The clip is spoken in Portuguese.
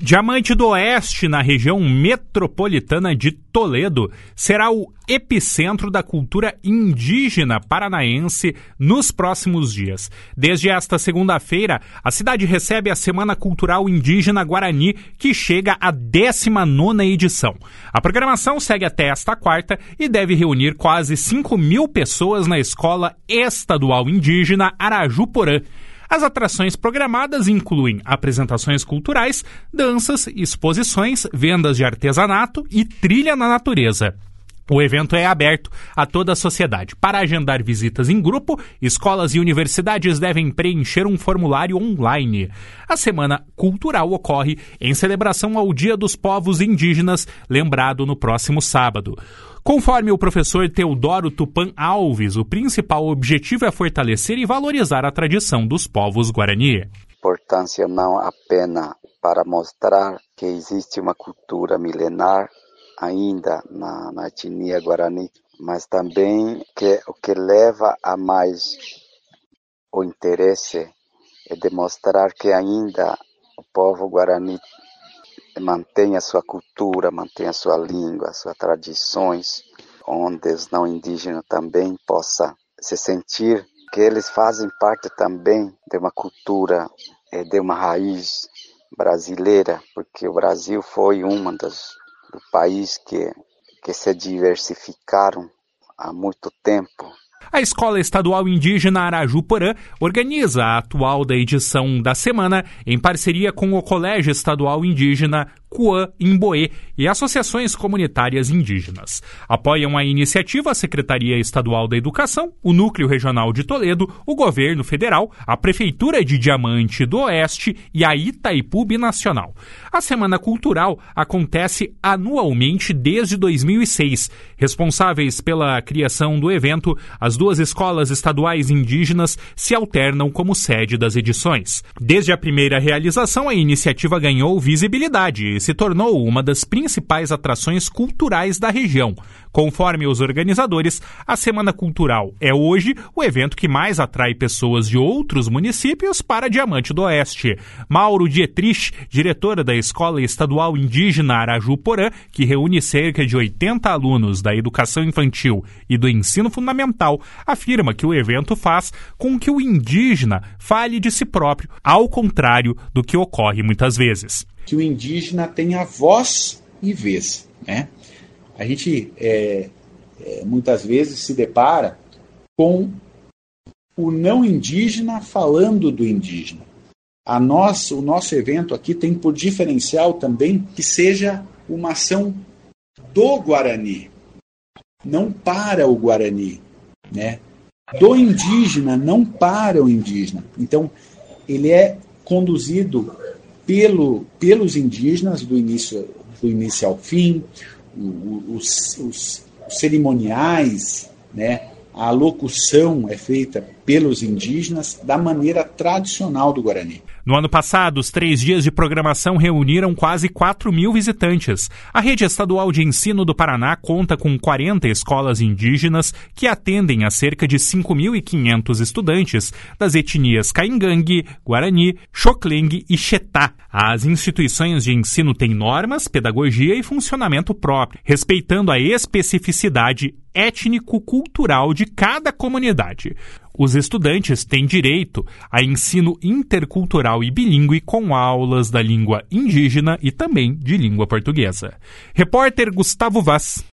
Diamante do Oeste, na região metropolitana de Toledo, será o epicentro da cultura indígena paranaense nos próximos dias. Desde esta segunda-feira, a cidade recebe a Semana Cultural Indígena Guarani, que chega à 19ª edição. A programação segue até esta quarta e deve reunir quase 5.000 pessoas na Escola Estadual Indígena Arajuporã. As atrações programadas incluem apresentações culturais, danças, exposições, vendas de artesanato e trilha na natureza. O evento é aberto a toda a sociedade. Para agendar visitas em grupo, escolas e universidades devem preencher um formulário online. A Semana Cultural ocorre em celebração ao Dia dos Povos Indígenas, lembrado no próximo sábado. Conforme o professor Teodoro Tupã Alves, o principal objetivo é fortalecer e valorizar a tradição dos povos Guarani. Importância não apenas para mostrar que existe uma cultura milenar ainda na etnia Guarani, mas também que o que leva a mais o interesse é demonstrar que ainda o povo Guarani mantém a sua cultura, mantém a sua língua, as suas tradições, onde os não indígenas também possam se sentir que eles fazem parte também de uma cultura, de uma raiz brasileira, porque o Brasil foi dos países que se diversificaram há muito tempo. A Escola Estadual Indígena Arajuporã organiza a atual da edição da semana em parceria com o Colégio Estadual Indígena Cuã-Imboê e associações comunitárias indígenas. Apoiam a iniciativa a Secretaria Estadual da Educação, o Núcleo Regional de Toledo, o Governo Federal, a Prefeitura de Diamante do Oeste e a Itaipu Binacional. A Semana Cultural acontece anualmente desde 2006. Responsáveis pela criação do evento, as duas escolas estaduais indígenas se alternam como sede das edições. Desde a primeira realização, a iniciativa ganhou visibilidade e se tornou uma das principais atrações culturais da região. Conforme os organizadores, a Semana Cultural é hoje o evento que mais atrai pessoas de outros municípios para Diamante do Oeste. Mauro Dietrich, diretora da Escola Estadual Indígena Arajuporã, que reúne cerca de 80 alunos da educação infantil e do ensino fundamental, afirma que o evento faz com que o indígena fale de si próprio, ao contrário do que ocorre muitas vezes. Que o indígena tenha voz e vez, né? A gente muitas vezes se depara com o não indígena falando do indígena. O nosso evento aqui tem por diferencial também que seja uma ação do Guarani, não para o Guarani, né? Do indígena, não para o indígena. Então, ele é conduzido pelos indígenas do início ao fim, os cerimoniais, né? A locução é feita pelos indígenas da maneira tradicional do Guarani. No ano passado, os 3 dias de programação reuniram quase 4.000 visitantes. A Rede Estadual de Ensino do Paraná conta com 40 escolas indígenas que atendem a cerca de 5.500 estudantes das etnias Caingangue, Guarani, Xoclengue e Xetá. As instituições de ensino têm normas, pedagogia e funcionamento próprio, respeitando a especificidade étnico-cultural de cada comunidade. Os estudantes têm direito a ensino intercultural e bilíngue com aulas da língua indígena e também de língua portuguesa. Repórter Gustavo Vaz.